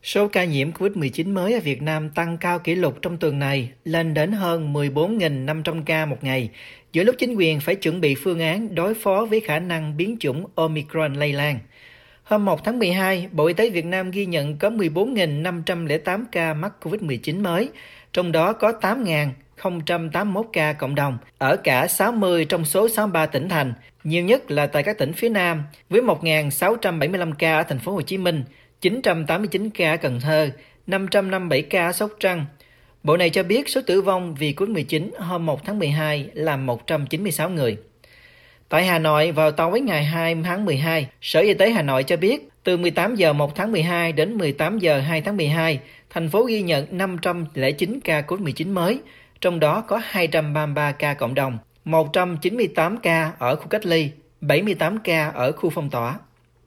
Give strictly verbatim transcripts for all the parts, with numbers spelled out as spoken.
Số ca nhiễm covid mười chín mới ở Việt Nam tăng cao kỷ lục trong tuần này, lên đến hơn mười bốn nghìn năm trăm ca một ngày, giữa lúc chính quyền phải chuẩn bị phương án đối phó với khả năng biến chủng Omicron lây lan. Hôm một tháng mười hai, Bộ Y tế Việt Nam ghi nhận có mười bốn nghìn năm trăm lẻ tám ca mắc covid mười chín mới, trong đó có tám nghìn không trăm tám mươi mốt ca cộng đồng ở cả sáu mươi trong số sáu mươi ba tỉnh thành, nhiều nhất là tại các tỉnh phía Nam với một nghìn sáu trăm bảy mươi lăm ca ở thành phố Hồ Chí Minh, chín trăm tám mươi chín ca ở Cần Thơ, năm trăm năm mươi bảy ca ở Sóc Trăng. Bộ này cho biết số tử vong vì covid mười chín hôm một tháng mười hai là một trăm chín mươi sáu người. Tại Hà Nội, vào tối ngày hai tháng mười hai, Sở Y tế Hà Nội cho biết từ mười tám giờ một tháng mười hai đến mười tám giờ hai tháng mười hai, thành phố ghi nhận năm trăm lẻ chín ca covid mười chín mới, trong đó có hai trăm ba mươi ba ca cộng đồng, một trăm chín mươi tám ca ở khu cách ly, bảy mươi tám ca ở khu phong tỏa.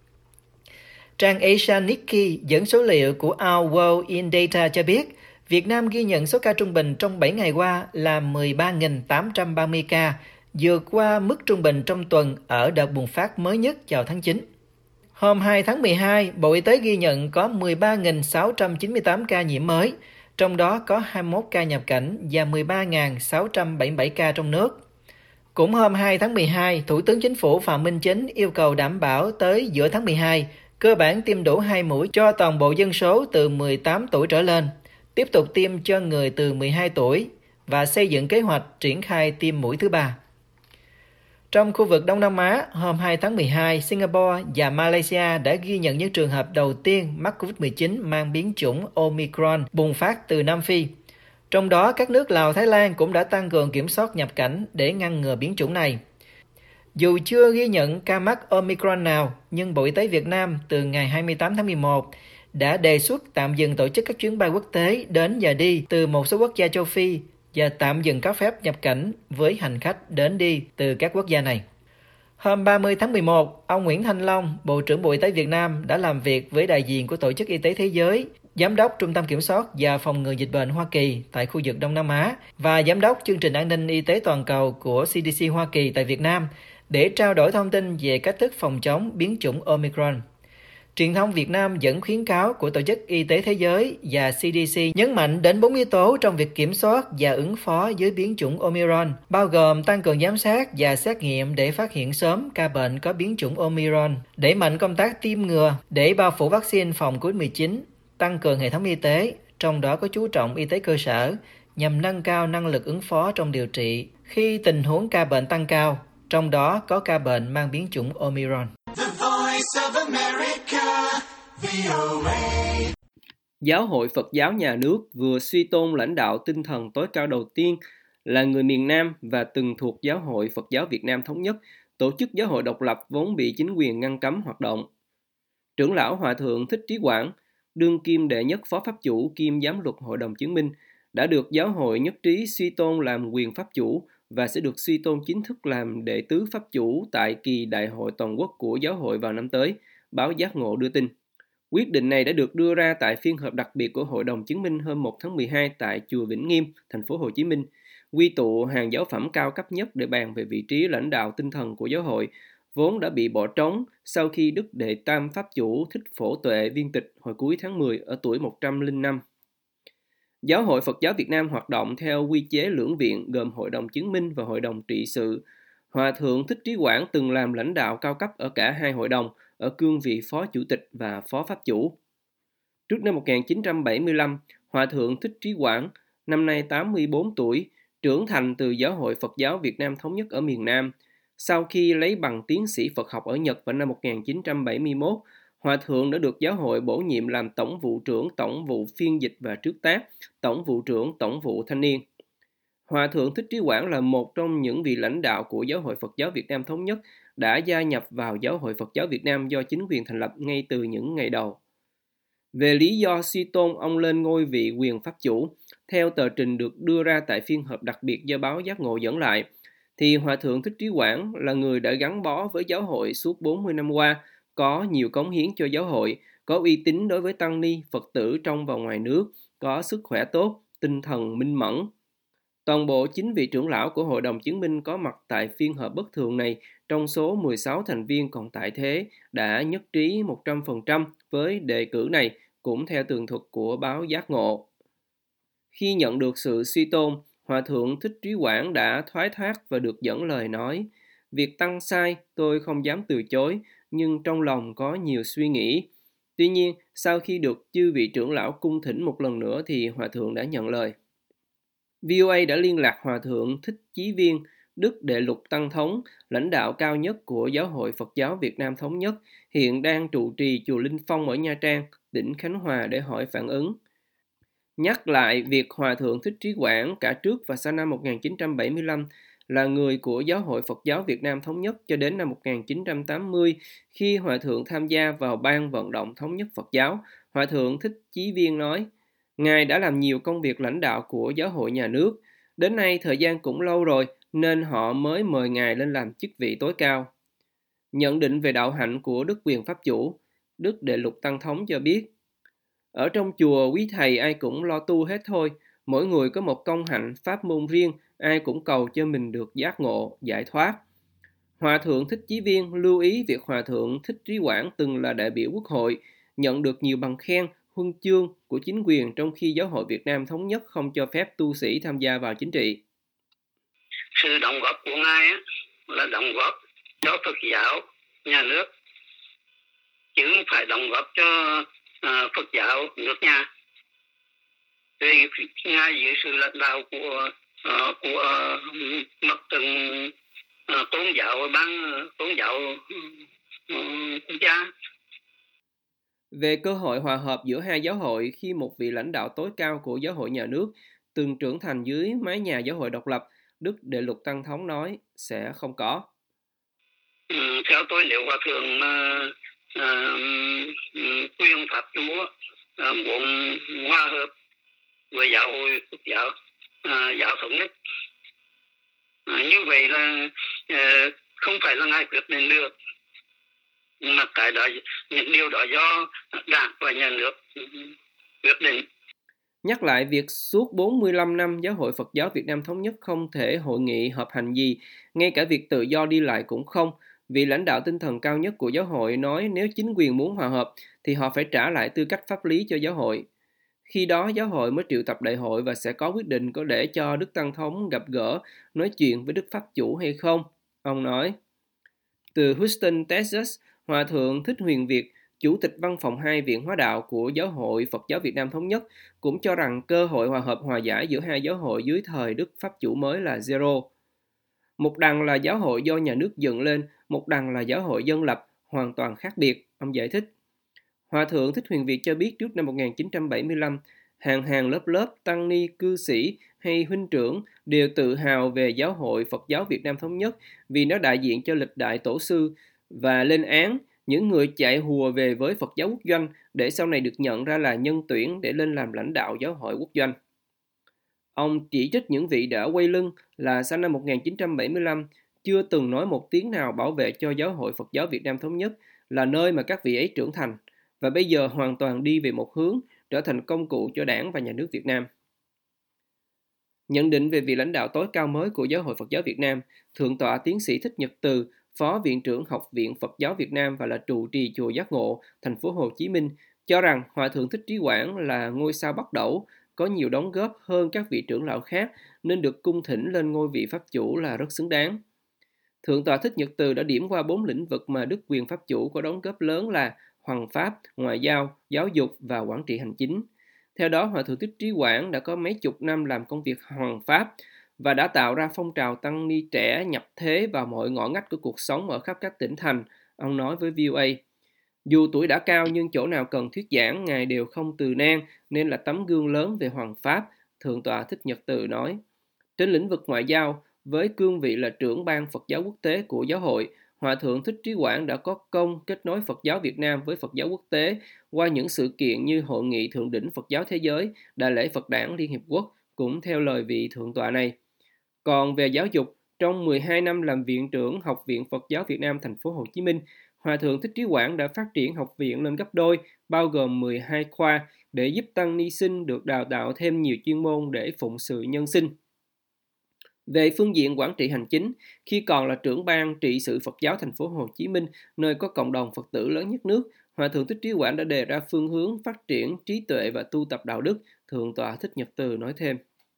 Trang Asia Nikkei dẫn số liệu của Our World in Data cho biết, Việt Nam ghi nhận số ca trung bình trong bảy ngày qua là mười ba nghìn tám trăm ba mươi ca, vượt qua mức trung bình trong tuần ở đợt bùng phát mới nhất vào tháng chín. Hôm hai tháng mười hai, Bộ Y tế ghi nhận có mười ba nghìn sáu trăm chín mươi tám ca nhiễm mới, trong đó có hai mươi mốt ca nhập cảnh và mười ba nghìn sáu trăm bảy mươi bảy ca trong nước. Cũng hôm hai tháng mười hai, Thủ tướng Chính phủ Phạm Minh Chính yêu cầu đảm bảo tới giữa tháng mười hai, cơ bản tiêm đủ hai mũi cho toàn bộ dân số từ mười tám tuổi trở lên, tiếp tục tiêm cho người từ mười hai tuổi và xây dựng kế hoạch triển khai tiêm mũi thứ ba. Trong khu vực Đông Nam Á, hôm hai tháng mười hai, Singapore và Malaysia đã ghi nhận những trường hợp đầu tiên mắc covid mười chín mang biến chủng Omicron bùng phát từ Nam Phi. Trong đó, các nước Lào, Thái Lan cũng đã tăng cường kiểm soát nhập cảnh để ngăn ngừa biến chủng này. Dù chưa ghi nhận ca mắc Omicron nào, nhưng Bộ Y tế Việt Nam từ ngày hai mươi tám tháng mười một đã đề xuất tạm dừng tổ chức các chuyến bay quốc tế đến và đi từ một số quốc gia châu Phi và tạm dừng cấp phép nhập cảnh với hành khách đến đi từ các quốc gia này. Hôm ba mươi tháng mười một, ông Nguyễn Thanh Long, Bộ trưởng Bộ Y tế Việt Nam đã làm việc với đại diện của Tổ chức Y tế Thế giới, Giám đốc Trung tâm Kiểm soát và Phòng ngừa Dịch bệnh Hoa Kỳ tại khu vực Đông Nam Á và Giám đốc Chương trình An ninh Y tế Toàn cầu của xê đê xê Hoa Kỳ tại Việt Nam để trao đổi thông tin về cách thức phòng chống biến chủng Omicron. Truyền thông Việt Nam dẫn khuyến cáo của Tổ chức Y tế Thế giới và xê đê xê nhấn mạnh đến bốn yếu tố trong việc kiểm soát và ứng phó với biến chủng Omicron, bao gồm tăng cường giám sát và xét nghiệm để phát hiện sớm ca bệnh có biến chủng Omicron, đẩy mạnh công tác tiêm ngừa để bao phủ vaccine phòng covid mười chín, tăng cường hệ thống y tế, trong đó có chú trọng y tế cơ sở, nhằm nâng cao năng lực ứng phó trong điều trị khi tình huống ca bệnh tăng cao, trong đó có ca bệnh mang biến chủng Omicron. Giáo hội Phật giáo nhà nước vừa suy tôn lãnh đạo tinh thần tối cao đầu tiên là người miền Nam và từng thuộc Giáo hội Phật giáo Việt Nam Thống nhất, tổ chức giáo hội độc lập vốn bị chính quyền ngăn cấm hoạt động. Trưởng lão Hòa thượng Thích Trí Quảng, đương kim đệ nhất phó pháp chủ kiêm giám luật Hội đồng chứng minh, đã được giáo hội nhất trí suy tôn làm quyền pháp chủ và sẽ được suy tôn chính thức làm đệ tứ pháp chủ tại kỳ đại hội toàn quốc của giáo hội vào năm tới, báo Giác Ngộ đưa tin. Quyết định này đã được đưa ra tại phiên họp đặc biệt của Hội đồng chứng minh hôm một tháng mười hai tại chùa Vĩnh Nghiêm, thành phố Hồ Chí Minh, quy tụ hàng giáo phẩm cao cấp nhất để bàn về vị trí lãnh đạo tinh thần của giáo hội, vốn đã bị bỏ trống sau khi Đức Đệ Tam Pháp Chủ Thích Phổ Tuệ viên tịch hồi cuối tháng mười ở tuổi một trăm lẻ năm. Giáo hội Phật giáo Việt Nam hoạt động theo quy chế lưỡng viện gồm Hội đồng chứng minh và Hội đồng trị sự. Hòa thượng Thích Trí Quảng từng làm lãnh đạo cao cấp ở cả hai hội đồng, ở cương vị phó chủ tịch và phó pháp chủ. Trước năm một nghìn chín trăm bảy mươi lăm, Hòa thượng Thích Trí Quảng, năm nay tám mươi bốn tuổi, trưởng thành từ Giáo hội Phật giáo Việt Nam Thống nhất ở miền Nam. Sau khi lấy bằng tiến sĩ Phật học ở Nhật vào năm một nghìn chín trăm bảy mươi mốt, Hòa thượng đã được giáo hội bổ nhiệm làm Tổng vụ trưởng Tổng vụ Phiên dịch và Trước tác, Tổng vụ trưởng Tổng vụ Thanh niên. Hòa thượng Thích Trí Quảng là một trong những vị lãnh đạo của Giáo hội Phật giáo Việt Nam Thống nhất đã gia nhập vào Giáo hội Phật giáo Việt Nam do chính quyền thành lập ngay từ những ngày đầu. Về lý do suy tôn ông lên ngôi vị quyền pháp chủ, theo tờ trình được đưa ra tại phiên họp đặc biệt do báo Giác Ngộ dẫn lại, thì Hòa thượng Thích Trí Quảng là người đã gắn bó với giáo hội suốt bốn mươi năm qua, có nhiều cống hiến cho giáo hội, có uy tín đối với tăng ni, Phật tử trong và ngoài nước, có sức khỏe tốt, tinh thần minh mẫn. Toàn bộ chín vị trưởng lão của Hội đồng chứng minh có mặt tại phiên họp bất thường này trong số mười sáu thành viên còn tại thế đã nhất trí một trăm phần trăm với đề cử này cũng theo tường thuật của báo Giác Ngộ. Khi nhận được sự suy tôn, Hòa thượng Thích Trí Quảng đã thoái thác và được dẫn lời nói: việc tăng sai tôi không dám từ chối, nhưng trong lòng có nhiều suy nghĩ. Tuy nhiên, sau khi được chư vị trưởng lão cung thỉnh một lần nữa thì Hòa thượng đã nhận lời. vê o a đã liên lạc Hòa thượng Thích Chí Viên, Đức Đệ Lục Tăng Thống, lãnh đạo cao nhất của Giáo hội Phật giáo Việt Nam Thống nhất, hiện đang trụ trì chùa Linh Phong ở Nha Trang, tỉnh Khánh Hòa để hỏi phản ứng. Nhắc lại việc Hòa thượng Thích Trí Quảng cả trước và sau năm một nghìn chín trăm bảy mươi lăm là người của Giáo hội Phật giáo Việt Nam Thống nhất cho đến năm một nghìn chín trăm tám mươi, khi Hòa thượng tham gia vào Ban vận động Thống nhất Phật giáo, Hòa thượng Thích Chí Viên nói: Ngài đã làm nhiều công việc lãnh đạo của giáo hội nhà nước. Đến nay thời gian cũng lâu rồi nên họ mới mời Ngài lên làm chức vị tối cao. Nhận định về đạo hạnh của Đức Quyền Pháp Chủ, Đức Đệ Lục Tăng Thống cho biết: Ở trong chùa quý thầy ai cũng lo tu hết thôi, mỗi người có một công hạnh pháp môn riêng, ai cũng cầu cho mình được giác ngộ, giải thoát. Hòa thượng Thích Chí Viên lưu ý việc Hòa thượng Thích Trí Quảng từng là đại biểu Quốc hội, nhận được nhiều bằng khen, huân chương của chính quyền trong khi Giáo hội Việt Nam Thống nhất không cho phép tu sĩ tham gia vào chính trị. Sự đóng góp của Ngài là đóng góp cho Phật giáo nhà nước, chứ không phải đóng góp cho uh, Phật giáo nước nhà. Vì Ngài dưới sự lãnh đạo của uh, của uh, mặt trận uh, tôn giáo ban tôn giáo uh, quốc gia. Về cơ hội hòa hợp giữa hai giáo hội khi một vị lãnh đạo tối cao của giáo hội nhà nước từng trưởng thành dưới mái nhà giáo hội độc lập, Đức Đệ Lục Tăng Thống nói sẽ không có. Ừ, theo tôi, nếu Hòa thượng uh, uh, quyền Pháp Chủ uh, muốn hòa hợp với giáo hội Phật giáo uh, giáo thống nhất, uh, như vậy là uh, không phải là Ngài quyết định được, mà cái đó, những điều đó do Đảng và nhà nước quyết định. Nhắc lại việc suốt bốn mươi lăm năm Giáo hội Phật giáo Việt Nam Thống nhất không thể hội nghị họp hành gì, ngay cả việc tự do đi lại cũng không. Vị lãnh đạo tinh thần cao nhất của giáo hội nói nếu chính quyền muốn hòa hợp thì họ phải trả lại tư cách pháp lý cho giáo hội. Khi đó giáo hội mới triệu tập đại hội và sẽ có quyết định có để cho Đức Tăng Thống gặp gỡ, nói chuyện với Đức Pháp Chủ hay không. Ông nói. Từ Houston, Texas, Hòa thượng Thích Huyền Việt, Chủ tịch Văn phòng hai Viện Hóa đạo của Giáo hội Phật giáo Việt Nam Thống nhất, cũng cho rằng cơ hội hòa hợp hòa giải giữa hai giáo hội dưới thời Đức Pháp Chủ mới là zero. Một đằng là giáo hội do nhà nước dựng lên, một đằng là giáo hội dân lập, hoàn toàn khác biệt, ông giải thích. Hòa thượng Thích Huyền Việt cho biết trước năm một nghìn chín trăm bảy mươi lăm, hàng hàng lớp lớp tăng ni, cư sĩ hay huynh trưởng đều tự hào về Giáo hội Phật giáo Việt Nam Thống nhất vì nó đại diện cho lịch đại tổ sư và lên án những người chạy hùa về với Phật giáo quốc doanh để sau này được nhận ra là nhân tuyển để lên làm lãnh đạo giáo hội quốc doanh. Ông chỉ trích những vị đã quay lưng là sau năm một nghìn chín trăm bảy mươi lăm chưa từng nói một tiếng nào bảo vệ cho Giáo hội Phật giáo Việt Nam Thống nhất là nơi mà các vị ấy trưởng thành, và bây giờ hoàn toàn đi về một hướng trở thành công cụ cho Đảng và Nhà nước Việt Nam. Nhận định về vị lãnh đạo tối cao mới của Giáo hội Phật giáo Việt Nam, Thượng tọa Tiến sĩ Thích Nhật Từ, Phó Viện trưởng Học viện Phật giáo Việt Nam và là trụ trì chùa Giác Ngộ, thành phố Hồ Chí Minh, cho rằng Hòa thượng Thích Trí Quảng là ngôi sao bắt đẩu, có nhiều đóng góp hơn các vị trưởng lão khác nên được cung thỉnh lên ngôi vị Pháp Chủ là rất xứng đáng. Thượng tọa Thích Nhật Từ đã điểm qua bốn lĩnh vực mà Đức Quyền Pháp Chủ có đóng góp lớn là hoằng pháp, ngoại giao, giáo dục và quản trị hành chính. Theo đó, Hòa thượng Thích Trí Quảng đã có mấy chục năm làm công việc hoằng pháp và đã tạo ra phong trào tăng ni trẻ nhập thế vào mọi ngõ ngách của cuộc sống ở khắp các tỉnh thành, ông nói với vê o a. Dù tuổi đã cao nhưng chỗ nào cần thuyết giảng, Ngài đều không từ nan nên là tấm gương lớn về hoằng pháp, Thượng tọa Thích Nhật Từ nói. Trên lĩnh vực ngoại giao, với cương vị là trưởng ban Phật giáo quốc tế của giáo hội, Hòa thượng Thích Trí Quảng đã có công kết nối Phật giáo Việt Nam với Phật giáo quốc tế qua những sự kiện như Hội nghị Thượng đỉnh Phật giáo Thế giới, Đại lễ Phật đản Liên Hiệp Quốc, cũng theo lời vị Thượng tọa này. Còn về giáo dục, trong mười hai năm làm viện trưởng Học viện Phật giáo Việt Nam thành phố Hồ Chí Minh, Hòa thượng Thích Trí Quảng đã phát triển học viện lên gấp đôi, bao gồm mười hai khoa, để giúp tăng ni sinh được đào tạo thêm nhiều chuyên môn để phụng sự nhân sinh. Về phương diện quản trị hành chính, khi còn là trưởng ban trị sự Phật giáo thành phố Hồ Chí Minh, nơi có cộng đồng Phật tử lớn nhất nước, Hòa thượng Thích Trí Quảng đã đề ra phương hướng phát triển trí tuệ và tu tập đạo đức, Thượng tọa Thích Nhật Từ nói thêm.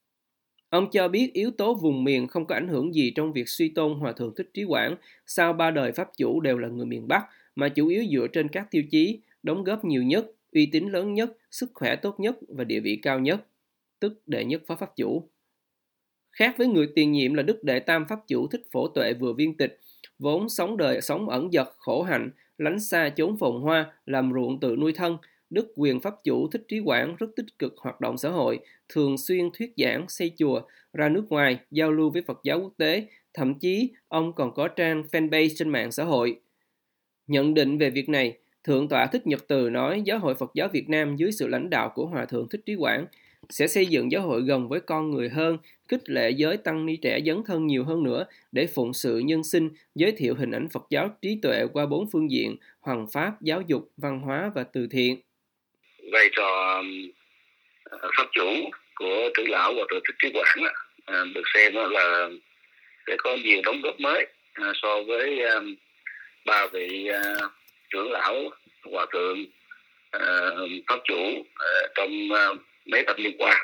Ông cho biết yếu tố vùng miền không có ảnh hưởng gì trong việc suy tôn Hòa thượng Thích Trí Quảng, sau ba đời Pháp chủ đều là người miền Bắc, mà chủ yếu dựa trên các tiêu chí, đóng góp nhiều nhất, uy tín lớn nhất, sức khỏe tốt nhất và địa vị cao nhất, tức đệ nhất phó Pháp chủ. Khác với người tiền nhiệm là Đức Đệ Tam Pháp chủ Thích Phổ Tuệ vừa viên tịch, vốn sống đời sống ẩn dật, khổ hạnh, lánh xa chốn phồn hoa, làm ruộng tự nuôi thân, Đức Quyền Pháp chủ Thích Trí Quảng rất tích cực hoạt động xã hội, thường xuyên thuyết giảng, xây chùa, ra nước ngoài, giao lưu với Phật giáo quốc tế, thậm chí ông còn có trang fanpage trên mạng xã hội. Nhận định về việc này, Thượng tọa Thích Nhật Từ nói Giáo hội Phật giáo Việt Nam dưới sự lãnh đạo của Hòa thượng Thích Trí Quảng sẽ xây dựng giáo hội gần với con người hơn, khích lệ giới tăng ni trẻ dấn thân nhiều hơn nữa để phụng sự nhân sinh, giới thiệu hình ảnh Phật giáo trí tuệ qua bốn phương diện, hoằng pháp, giáo dục, văn hóa và từ thiện. Vai trò Pháp chủ của trưởng lão Hòa thượng Thích Trí Quảng được xem là sẽ có nhiều đóng góp mới so với ba vị trưởng lão Hòa thượng Pháp chủ trong mấy thập niên qua.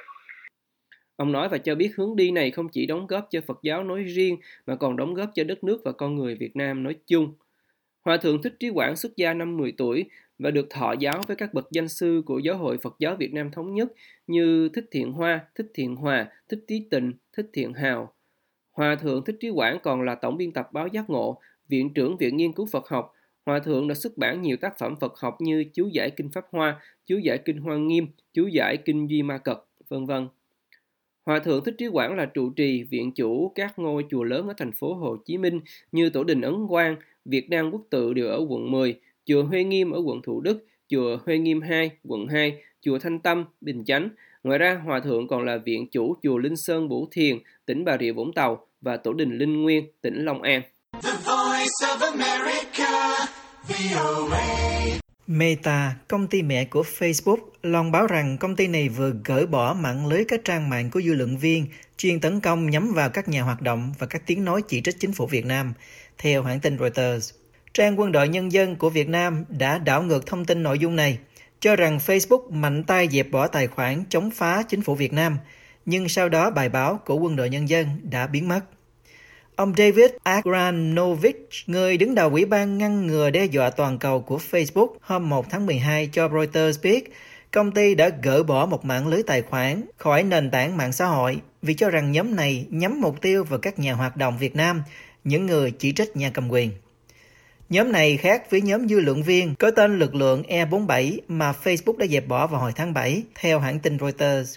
Ông nói và cho biết hướng đi này không chỉ đóng góp cho Phật giáo nói riêng mà còn đóng góp cho đất nước và con người Việt Nam nói chung. Hòa thượng Thích Trí Quảng xuất gia năm mười tuổi và được thọ giáo với các bậc danh sư của Giáo hội Phật giáo Việt Nam Thống nhất như Thích Thiện Hoa, Thích Thiện Hòa, Thích Trí Tịnh, Thích Thiện Hào. Hòa thượng Thích Trí Quảng còn là tổng biên tập báo Giác Ngộ, viện trưởng Viện Nghiên cứu Phật học. Hòa thượng đã xuất bản nhiều tác phẩm Phật học như Chú giải Kinh Pháp Hoa, Chú giải Kinh Hoa Nghiêm, Chú giải Kinh Duy Ma Cật, vân vân. Hòa thượng Thích Trí Quảng là trụ trì, viện chủ các ngôi chùa lớn ở thành phố Hồ Chí Minh như Tổ đình Ấn Quang, Việt Nam Quốc Tự đều ở quận mười, chùa Huệ Nghiêm ở quận Thủ Đức, chùa Huệ Nghiêm hai, quận hai, chùa Thanh Tâm, Bình Chánh. Ngoài ra, Hòa thượng còn là viện chủ chùa Linh Sơn Bửu Thiền, tỉnh Bà Rịa Vũng Tàu và Tổ đình Linh Nguyên, tỉnh Long An. The Voice of America, vê o a. Meta, công ty mẹ của Facebook, loan báo rằng công ty này vừa gỡ bỏ mạng lưới các trang mạng của dư luận viên chuyên tấn công nhắm vào các nhà hoạt động và các tiếng nói chỉ trích chính phủ Việt Nam, theo hãng tin Reuters. Trang Quân đội Nhân dân của Việt Nam đã đảo ngược thông tin nội dung này, cho rằng Facebook mạnh tay dẹp bỏ tài khoản chống phá chính phủ Việt Nam, nhưng sau đó bài báo của Quân đội Nhân dân đã biến mất. Ông David Agranovich, người đứng đầu Ủy ban ngăn ngừa đe dọa toàn cầu của Facebook, hôm một tháng mười hai cho Reuters biết công ty đã gỡ bỏ một mạng lưới tài khoản khỏi nền tảng mạng xã hội vì cho rằng nhóm này nhắm mục tiêu vào các nhà hoạt động Việt Nam, những người chỉ trích nhà cầm quyền. Nhóm này khác với nhóm dư luận viên có tên lực lượng E bốn mươi bảy mà Facebook đã dẹp bỏ vào hồi tháng bảy, theo hãng tin Reuters.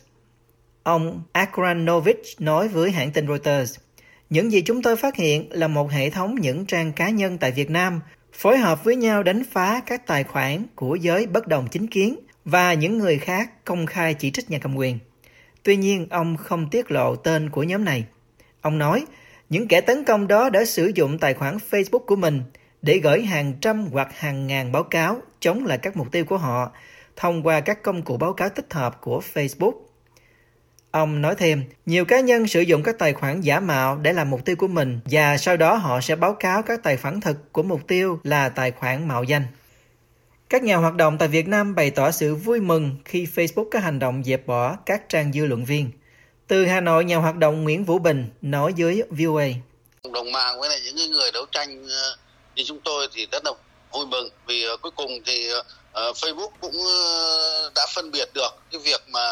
Ông Agranovich nói với hãng tin Reuters, những gì chúng tôi phát hiện là một hệ thống những trang cá nhân tại Việt Nam phối hợp với nhau đánh phá các tài khoản của giới bất đồng chính kiến và những người khác công khai chỉ trích nhà cầm quyền. Tuy nhiên, ông không tiết lộ tên của nhóm này. Ông nói, những kẻ tấn công đó đã sử dụng tài khoản Facebook của mình để gửi hàng trăm hoặc hàng ngàn báo cáo chống lại các mục tiêu của họ thông qua các công cụ báo cáo tích hợp của Facebook. Ông nói thêm, nhiều cá nhân sử dụng các tài khoản giả mạo để làm mục tiêu của mình và sau đó họ sẽ báo cáo các tài khoản thực của mục tiêu là tài khoản mạo danh. Các nhà hoạt động tại Việt Nam bày tỏ sự vui mừng khi Facebook có hành động dẹp bỏ các trang dư luận viên. Từ Hà Nội, nhà hoạt động Nguyễn Vũ Bình nói với vê o a. Cộng đồng mạng với lại những người đấu tranh như chúng tôi thì rất là vui mừng vì cuối cùng thì uh, Facebook cũng uh, đã phân biệt được cái việc mà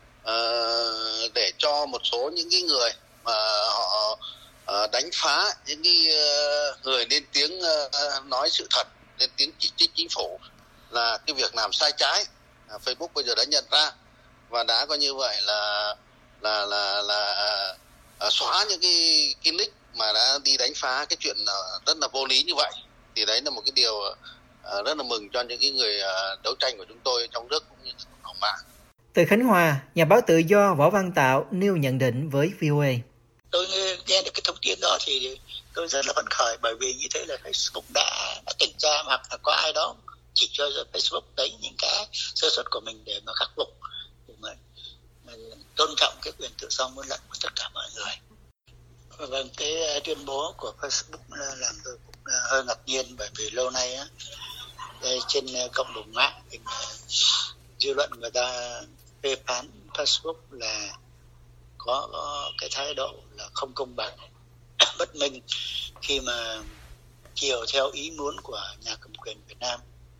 uh, để cho một số những cái người mà họ uh, đánh phá những cái uh, người lên tiếng uh, nói sự thật, lên tiếng chỉ trích chính phủ là cái việc làm sai trái. uh, Facebook bây giờ đã nhận ra và đã có như vậy là là là là uh, xóa những cái cái nick mà đã đi đánh phá cái chuyện uh, rất là vô lý như vậy. Thì đấy là một cái điều uh, rất là mừng cho những cái người uh, đấu tranh của chúng tôi trong nước cũng như cộng đồng mạng. Từ Khánh Hòa, nhà báo tự do Võ Văn Tạo nêu nhận định với vê o a. Tôi nghe được cái thông tin đó thì tôi rất là phấn khởi, bởi vì như thế là Facebook đã, đã kiểm tra hoặc là có ai đó chỉ cho Facebook đấy những cái sơ suất của mình để mà khắc phục, để mà, mà tôn trọng cái quyền tự do ngôn luận của tất cả mọi người. Vâng, cái tuyên bố của Facebook làm tôi cũng hơi ngạc nhiên, bởi vì lâu nay á, đây trên cộng đồng mạng thì dư luận người ta phê phán Facebook là có, có cái thái độ là không công bằng, bất minh khi mà chiều theo ý muốn của nhà cầm quyền Việt Nam.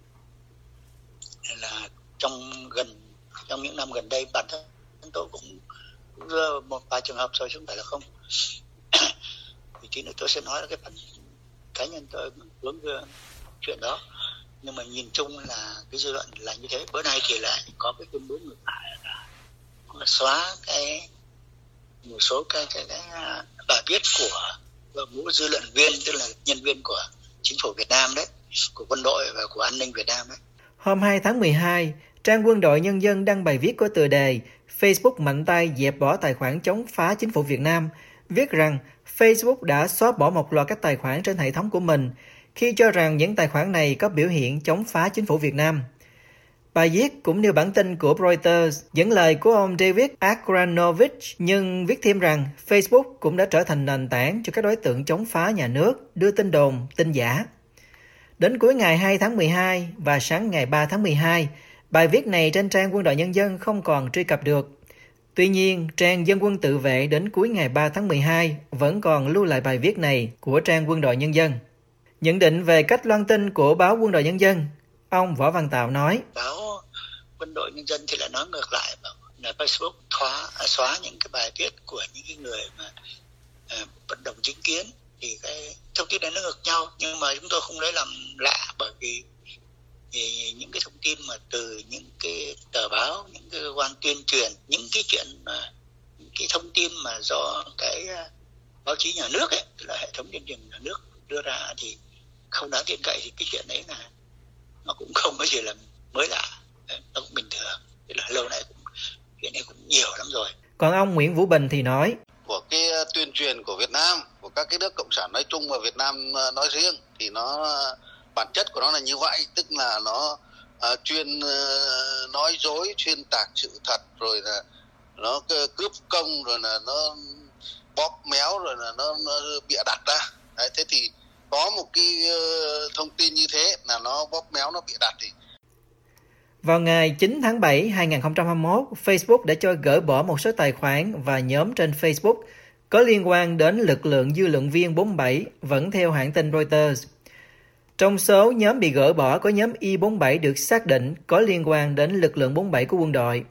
Là trong gần trong những năm gần đây, bản thân tôi cũng đưa một vài trường hợp rồi chứ không phải là không. Thì tí nữa tôi sẽ nói là cái phần cá nhân tôi hướng chuyện đó, nhưng mà nhìn chung là cái dư luận là như thế. Bữa nay thì lại có cái tuyên bố ngược lại là xóa cái một số cái cái, cái bài viết của đội ngũ dư luận viên, tức là nhân viên của chính phủ Việt Nam đấy, của quân đội và của an ninh Việt Nam đấy. Hôm hai tháng mười hai, trang Quân đội Nhân dân đăng bài viết có tựa đề Facebook mạnh tay dẹp bỏ tài khoản chống phá chính phủ Việt Nam, viết rằng Facebook đã xóa bỏ một loạt các tài khoản trên hệ thống của mình khi cho rằng những tài khoản này có biểu hiện chống phá chính phủ Việt Nam. Bài viết cũng nêu bản tin của Reuters dẫn lời của ông David Agranovich, nhưng viết thêm rằng Facebook cũng đã trở thành nền tảng cho các đối tượng chống phá nhà nước đưa tin đồn, tin giả. Đến cuối ngày hai tháng mười hai và sáng ngày ba tháng mười hai, bài viết này trên trang Quân đội Nhân dân không còn truy cập được. Tuy nhiên, trang Dân quân tự vệ đến cuối ngày ba tháng mười hai vẫn còn lưu lại bài viết này của trang Quân đội Nhân dân. Nhận định về cách loan tin của báo Quân đội Nhân dân, ông Võ Văn Tạo nói: Báo Quân đội Nhân dân thì lại nói ngược lại, là Facebook xóa, xóa những cái bài viết của những cái người mà à, vận động chính kiến. Thì cái thông tin này nó ngược nhau, nhưng mà chúng tôi không lấy làm lạ, bởi vì thì những cái thông tin mà từ những cái tờ báo, những cái cơ quan tuyên truyền, những cái chuyện mà những cái thông tin mà do cái báo chí nhà nước ấy, tức là hệ thống tuyên truyền nhà nước đưa ra thì không đáng tin cậy, thì cái chuyện đấy là nó cũng không có gì là mới lạ, nó cũng bình thường. Tức là lâu nay cũng chuyện này cũng nhiều lắm rồi. Còn ông Nguyễn Vũ Bình thì nói: của cái tuyên truyền của Việt Nam, của các cái nước cộng sản nói chung và Việt Nam nói riêng, thì nó bản chất của nó là như vậy, tức là nó uh, chuyên uh, nói dối, xuyên tạc sự thật, rồi là nó cướp công, rồi là nó bóp méo, rồi là nó, nó bịa đặt ra. Đấy, thế thì có một cái uh, thông tin như thế là nó bóp méo, nó bịa đặt thì. Vào ngày chín tháng bảy hai nghìn không trăm hai mươi mốt, Facebook đã cho gỡ bỏ một số tài khoản và nhóm trên Facebook có liên quan đến lực lượng dư luận viên bốn mươi bảy, vẫn theo hãng tin Reuters. Trong số nhóm bị gỡ bỏ có nhóm I bốn mươi bảy được xác định có liên quan đến lực lượng bốn mươi bảy của quân đội.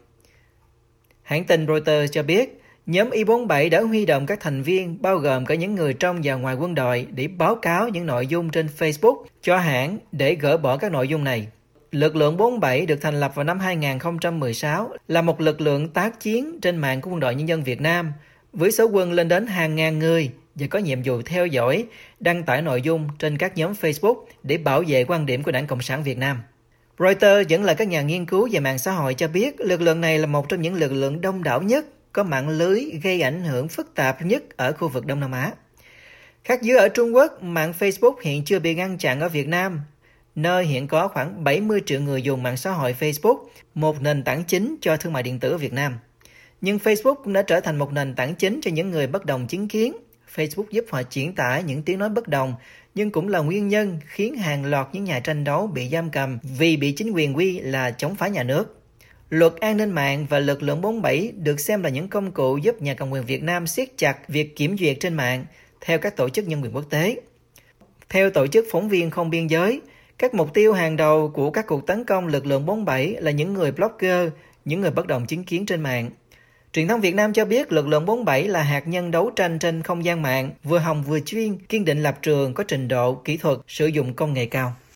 Hãng tin Reuters cho biết, nhóm I bốn mươi bảy đã huy động các thành viên bao gồm cả những người trong và ngoài quân đội để báo cáo những nội dung trên Facebook cho hãng để gỡ bỏ các nội dung này. Lực lượng bốn mươi bảy được thành lập vào năm hai nghìn không trăm mười sáu, là một lực lượng tác chiến trên mạng của Quân đội Nhân dân Việt Nam, với số quân lên đến hàng ngàn người và có nhiệm vụ theo dõi, đăng tải nội dung trên các nhóm Facebook để bảo vệ quan điểm của Đảng Cộng sản Việt Nam. Reuters dẫn lời các nhà nghiên cứu về mạng xã hội cho biết lực lượng này là một trong những lực lượng đông đảo nhất, có mạng lưới gây ảnh hưởng phức tạp nhất ở khu vực Đông Nam Á. Khác dưới ở Trung Quốc, mạng Facebook hiện chưa bị ngăn chặn ở Việt Nam, nơi hiện có khoảng bảy mươi triệu người dùng mạng xã hội Facebook, một nền tảng chính cho thương mại điện tử ở Việt Nam. Nhưng Facebook cũng đã trở thành một nền tảng chính cho những người bất đồng chính kiến. Facebook giúp họ chuyển tải những tiếng nói bất đồng, nhưng cũng là nguyên nhân khiến hàng loạt những nhà tranh đấu bị giam cầm vì bị chính quyền quy là chống phá nhà nước. Luật an ninh mạng và lực lượng bốn mươi bảy được xem là những công cụ giúp nhà cầm quyền Việt Nam siết chặt việc kiểm duyệt trên mạng theo các tổ chức nhân quyền quốc tế. Theo tổ chức Phóng viên Không Biên Giới, các mục tiêu hàng đầu của các cuộc tấn công lực lượng bốn mươi bảy là những người blogger, những người bất đồng chính kiến trên mạng. Truyền thông Việt Nam cho biết lực lượng bốn mươi bảy là hạt nhân đấu tranh trên không gian mạng, vừa hồng vừa chuyên, kiên định lập trường, có trình độ, kỹ thuật, sử dụng công nghệ cao.